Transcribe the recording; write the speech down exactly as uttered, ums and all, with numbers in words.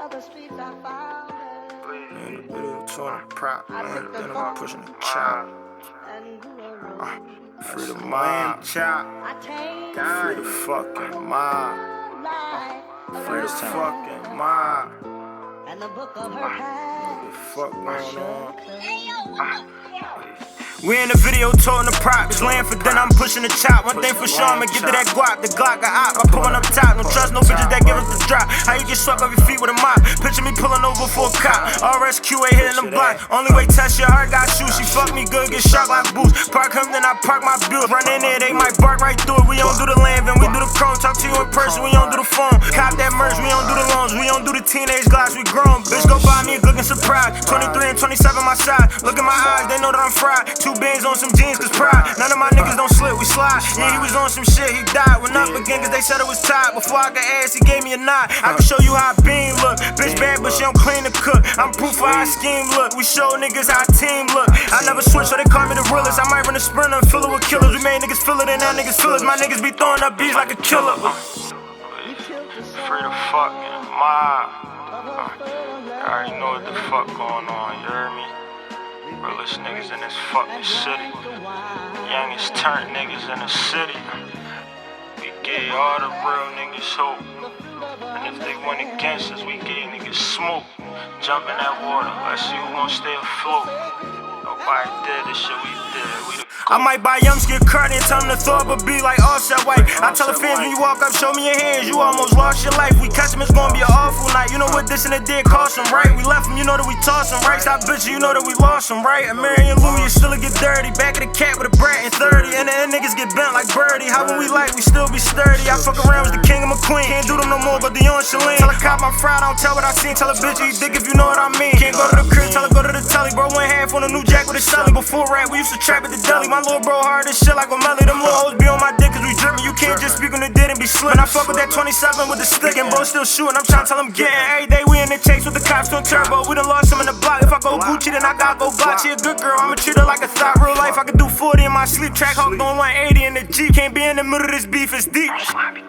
In the video, touring the prop, man. Then I'm pushing the chop. Uh, free the mob, chop. Free the fucking mob. Free the fucking mob. What the fuck going on? We in the video toting the props, laying for dinner, I'm pushing the chop. One thing for sure, I'ma get to that guap, the Glock got op. I put one up top, no trust, no bitches that give us the drop. How you get swept off your feet with a mop? Picture me pulling over for a cop. R S Q A hitting the block. Only way test your heart got shoes. She fuck me good, get shot like boots. Park him, then I park my bills. Run in there, they might bark right through it. We don't do the land, then we do the chrome. Talk to you in person, we don't do the phone. Cop that merch, we don't do the loans. We don't do the teenage glass, we grown. Bitch go buy me looking surprised. twenty-three and twenty-seven my side. Look at my eyes, they know that I'm fried. Two bands on some jeans, cause pride. None of my niggas don't slip, we slide. Yeah, he was on some shit, he died. Went up again cause they said it was tight. Before I got ass, he gave me a nod. I can show you how a bean look. Bitch bad, but she don't clean the cook. I'm proof of how I scheme look. We show niggas how a team look. I never switch, so they call me the realest. I might run a sprinter and fill it with killers. We made niggas feel it and now niggas feel us. My niggas be throwing up beats like a killer. Free the fucking mob. I already know what the fuck going on, you heard me? Realest niggas in this fucking city. Youngest turnt niggas in the city. We gave all the real niggas hope. And if they went against us, we gave niggas smoke. Jump in that water, let's see who gon' stay afloat. Nobody did the shit we did. We the I might buy young skin card and tell them to throw up a beat like Offset White. I tell the fans when you walk up, show me your hands, you almost lost your life. We catch them, it's gonna be an awful night. You know what this and it did cost them, right? We left them, you know that we tossed them, right? Stop bitching, you know that we lost them, right? And Mary and Louis still get dirty. Back of the cat with a brat and thirty. And the end niggas get bent like Birdie. How when we like, we still be sturdy. I fuck around with the king and McQueen. Can't do them no more, but the on Shalene. Tell a cop I'm fried, I don't tell what I seen. Tell a bitch eat dick if you know what I mean. Can't go to the crib, tell her go to the telly. Bro went half on a new jack with a celly. Before rap, we used to trap at the deli. My little bro hard as shit like a melly. Them little hoes be on my dick cause we drippin'. You can't just speak on the dead and be slippin'. I fuck with that twenty-seven with the stick and bro still shootin'. I'm tryna tell him gettin'. Every day we in the chase with the cops doing turbo. We done lost him in the block. If I go Gucci, then I gotta go block. She a good girl, I'ma treat her like a thought. Real life, I could do forty in my sleep. Track Hawk doing one eighty in the Jeep. Can't be in the middle of this beef, it's deep.